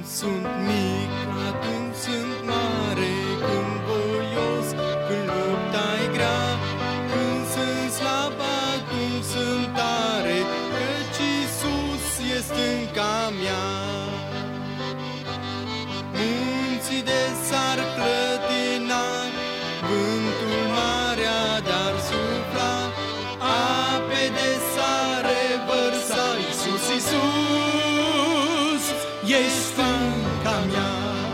Sunt mic, atunci sunt mare, când voios, când lupta-i grea, când sunt slab, atunci sunt tare, căci Iisus e stânca mea. Munții de s-ar clătina, vântul marea de-ar sufla, ape de s-ar revărsa, Iisus, Iisus, ești stânca mea.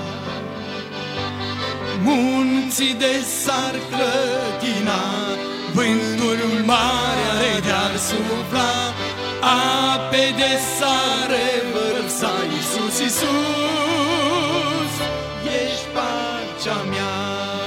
Munții de s-ar clătina, vântul mare de-ar sufla, ape de s-ar revărsa, Iisus, Iisus, ești pacea mea.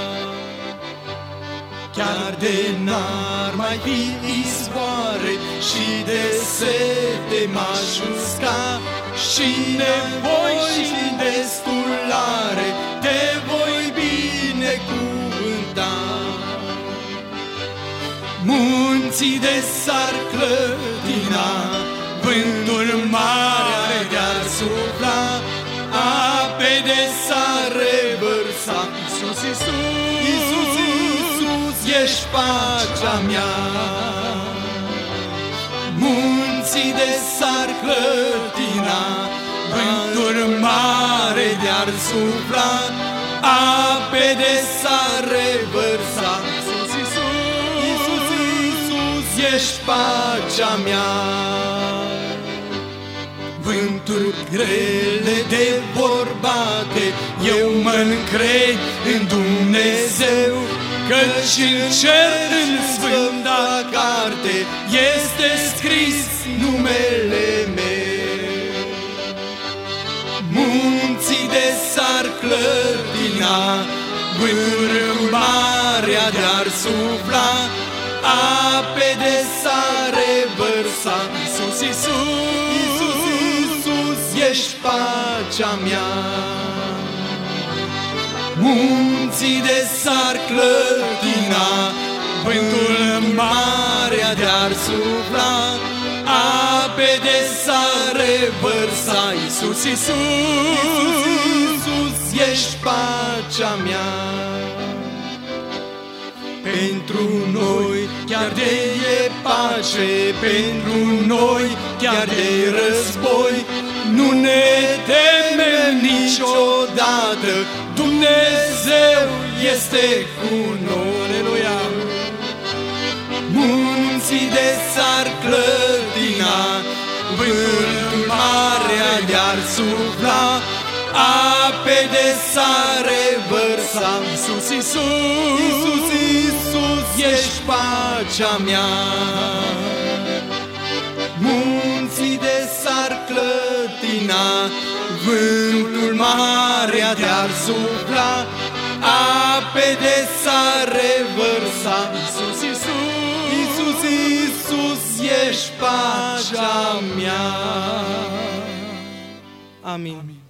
Chiar de n-ar mai fi izvoare și de sete m-aș usca, și nevoi și destulare te voi binecuvânta. Munții de s-ar clătina, vântul mare de-ar sufla, ape de s-ar revărsa, Iisus, Iisus, Iisus, Iisus, ești pacea mea. Munții de s-ar clătina, vântul mare de-ar sufla, ape de s-ar revărsa, Iisus, Iisus, Iisus, Iisus, ești pacea mea. Vânturi grele de vorbate, eu mă-ncred în Dumnezeu, căci în cer, în sfânta carte, este scris numele meu. Munții de s-ar clătina, vântul marea de-ar sufla, ape de s-ar revărsa, Iisus, Iisus, Iisus, Iisus, ești pacea mea. Munții de s-ar clătina, vântul marea de-ar sufla, ape de s-ar revărsa, Iisus, Iisus, Iisus, ești pacea mea. Pentru noi chiar de e pace, pentru noi chiar de război, nu ne temem niciodată, Dumnezeu este cu noi. Aleluia! Munții de s-ar clătina, vântul marea de-ar sufla, ape de s-ar revărsa, Iisus, Iisus, Iisus, Iisus, ești pacea mea. Munții de s-ar clătina, vântul marea de-ar sufla, ape de s-ar revărsa, Iisus, Iisus, Iisus, Iisus, ești pacea mea. Amin.